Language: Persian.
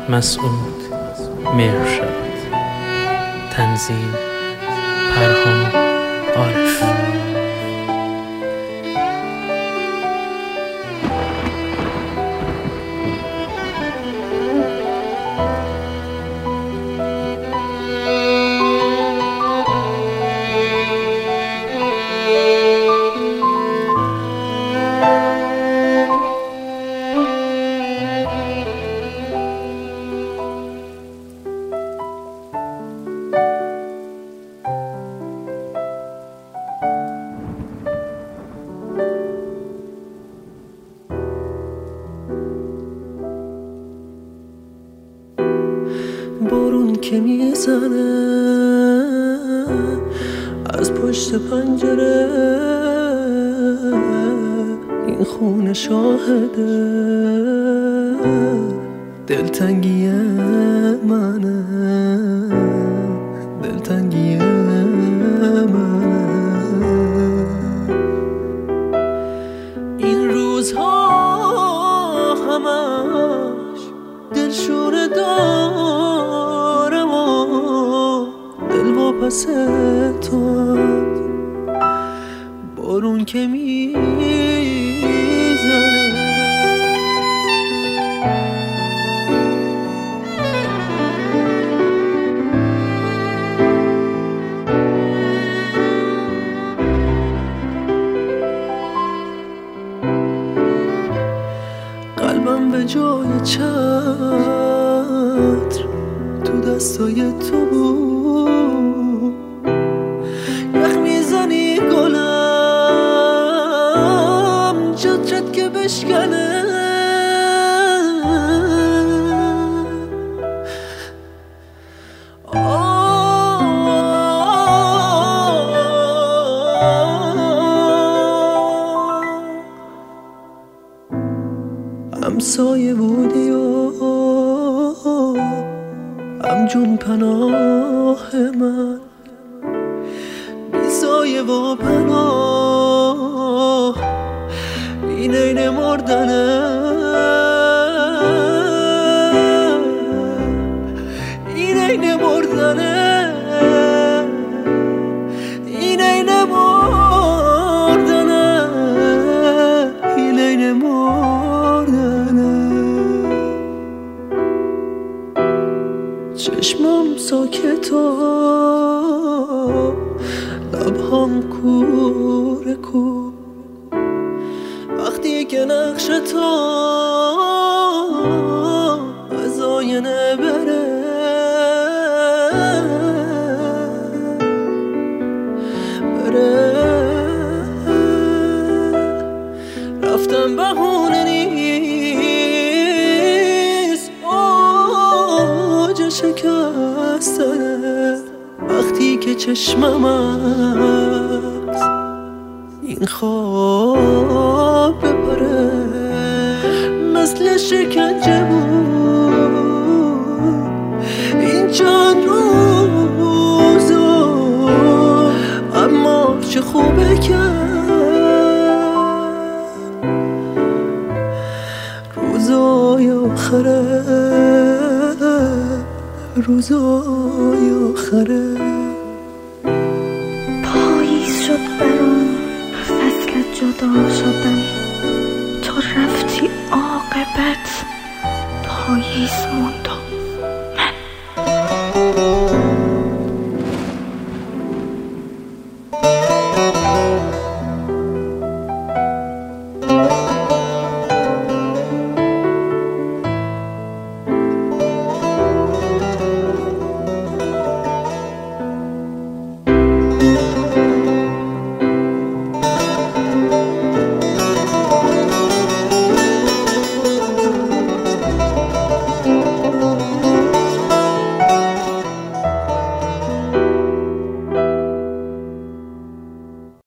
مسعود مهرشاد. تنظیم پرهام عارف. بارون که میزنه از پشت پنجره، این خونه شاهده دلتنگی منه، دلتنگی منه. این روزها همش دلشوره دارم و دل واپس تو. بارون که میزنه قلبم به جای چتر تو دستای تو بود. یخ میزنی گلم چت چت که بشکنه. همسایه بودی و همجون پناه من، بی سایه و پناه این عین مردنه، این عین مردنه، این عین مردنه، این عین مردنه. چشمم ساکت و لبهام کوره کو، وقتی که نقش تو از آینه بره رفتم بهونه نیست، اوج شکستنه. وقتی که چشمم از این خواب بپره، مثل شکنجه بود این چند روزو، اما چه خوبه کرد روزای آخره، روزای آخره. پاییز شد برام فصل جدا شدن، تو رفتی عاقبت پاییز موند.